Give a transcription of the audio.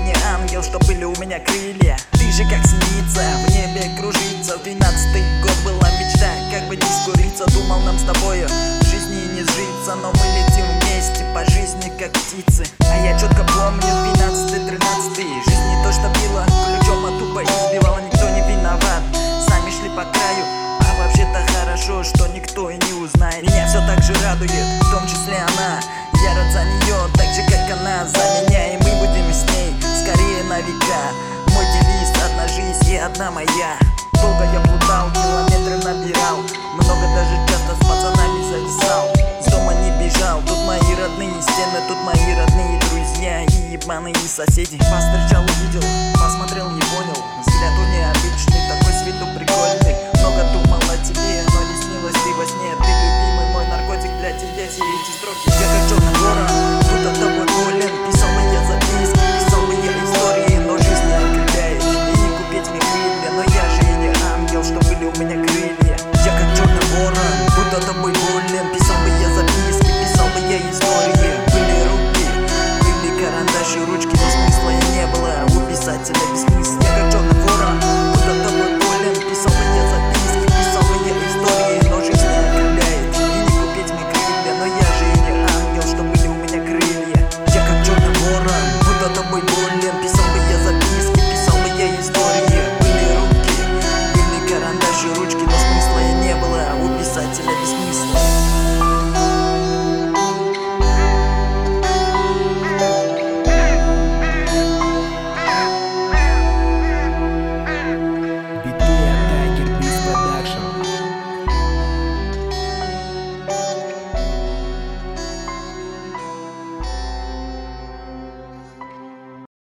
не ангел, что были у меня крылья. Ты же как синица, в небе кружится. В 12-й год была мечта, как бы не скуриться. Думал, нам с тобою в жизни не сжиться, но мы летим вместе по жизни как птицы. А я четко помню 12-13, жизнь не то что била ключом, а тупо избивала. Никто не виноват, сами шли по краю. А вообще-то хорошо, что никто и не узнает. Меня все так же радует, в том числе она. Я рад за нее, так же как она за меня. И мы будем с ней скорее на века. Мой девиз: одна жизнь и одна моя. Долго я плутал, километры набирал, много даже часто с пацанами зависал. С дома не бежал, тут мои родные стены, тут мои родные друзья и ебаные соседи. Повстречал, увидел, посмотрел, не понял. Взгляд у необычный, такой с виду прикольный. Много думал о тебе, но не снилось ты во сне. Ты любимый мой наркотик, для тебя все эти строки. Я как черный ворон, будто тобой болен. Писал